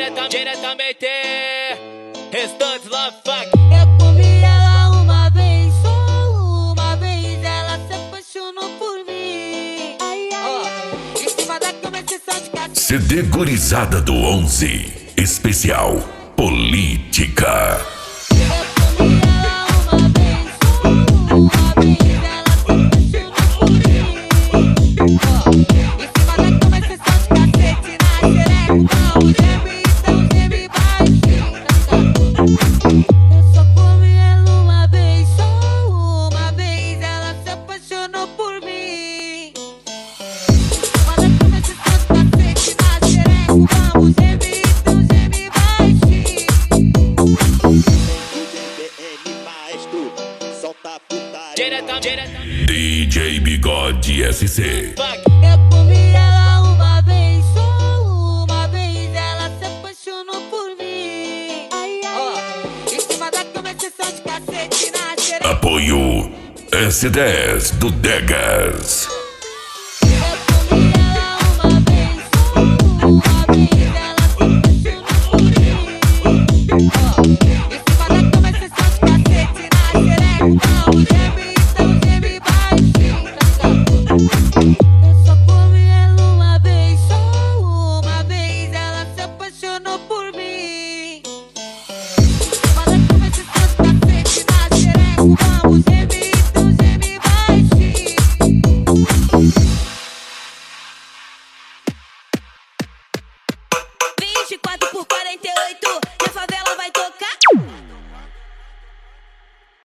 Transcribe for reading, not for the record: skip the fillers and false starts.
Diretamente Restantes Love Fuck. Eu comi ela uma vez, só uma vez. Ela se apaixonou por mim. Ai, ai, em cima da cama é sessão de cacete. CD Gurizada do 11 Especial Política. Eu comi ela uma vez, só uma vez. Ela se apaixonou por mim. Em cima da cama é sessão de cacete. Na xereca, o geme, então geme baixinho. Eu só comi ela uma vez, só uma vez. Ela se apaixonou por mim. Mas a cama é sessão de cacete. Na xereca, o geme, então geme baixinho. BN Maestro, solta a putaria. DJ Bigode SC. Eu comi ela uma vez, só uma vez. Ela se apaixonou por mim. Ai, ai, em cima da cama é sessão de cacete. Na xereca. Apoio S10 do Degas.